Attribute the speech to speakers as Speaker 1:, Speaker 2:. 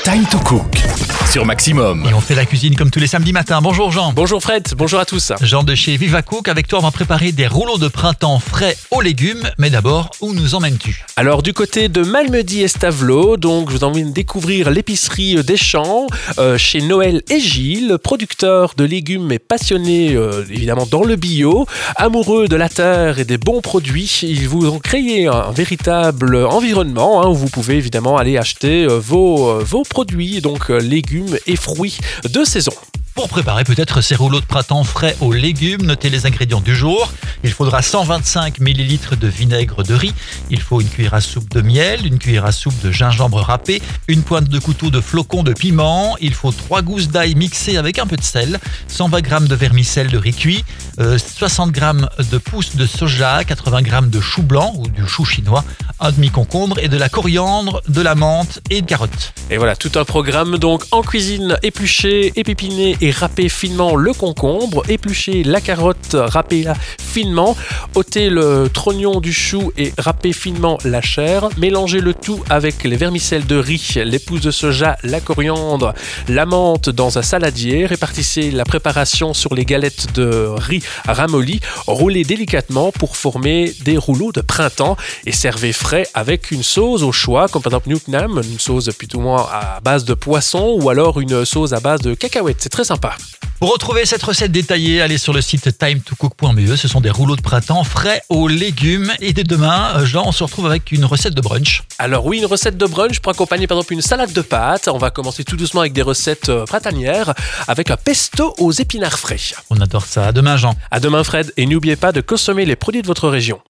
Speaker 1: Time to Cook sur Maximum.
Speaker 2: Et on fait la cuisine comme tous les samedis matins. Bonjour Jean.
Speaker 3: Bonjour Fred, bonjour à tous.
Speaker 2: Jean de chez Viva Cook, avec toi on va préparer des rouleaux de printemps frais aux légumes. Mais d'abord, où nous emmènes-tu ?
Speaker 3: Alors du côté de Malmedy et Stavelot, donc je vous emmène découvrir l'épicerie des Champs chez Noël et Gilles, producteurs de légumes et passionnés évidemment dans le bio, amoureux de la terre et des bons produits. Ils vous ont créé un véritable environnement où vous pouvez évidemment aller acheter vos produits, donc légumes et fruits de saison.
Speaker 2: Pour préparer peut-être ces rouleaux de printemps frais aux légumes, notez les ingrédients du jour. Il faudra 125 ml de vinaigre de riz, il faut une cuillère à soupe de miel, une cuillère à soupe de gingembre râpé, une pointe de couteau de flocons de piment, il faut 3 gousses d'ail mixées avec un peu de sel, 120 g de vermicelle de riz cuit, 60 g de pousses de soja, 80 g de chou blanc ou du chou chinois, un demi-concombre et de la coriandre, de la menthe et de carottes.
Speaker 3: Et voilà, tout un programme donc en cuisine: éplucher, épipiner et râper finement le concombre, éplucher la carotte, râper-la finement, ôter le trognon du chou et râper finement la chair, mélanger le tout avec les vermicelles de riz, les pousses de soja, la coriandre, la menthe dans un saladier, répartissez la préparation sur les galettes de riz ramolli, roulez délicatement pour former des rouleaux de printemps et servez frais avec une sauce au choix, comme par exemple Nuknam, une sauce plutôt moins à base de poisson ou alors une sauce à base de cacahuètes, c'est très sympa.
Speaker 2: Pour retrouver cette recette détaillée, allez sur le site timetocook.be. Ce sont des rouleaux de printemps frais aux légumes. Et dès demain, Jean, on se retrouve avec une recette de brunch.
Speaker 3: Alors oui, une recette de brunch pour accompagner par exemple une salade de pâtes. On va commencer tout doucement avec des recettes printanières avec un pesto aux épinards frais.
Speaker 2: On adore ça. À demain, Jean.
Speaker 3: À demain Fred, et n'oubliez pas de consommer les produits de votre région.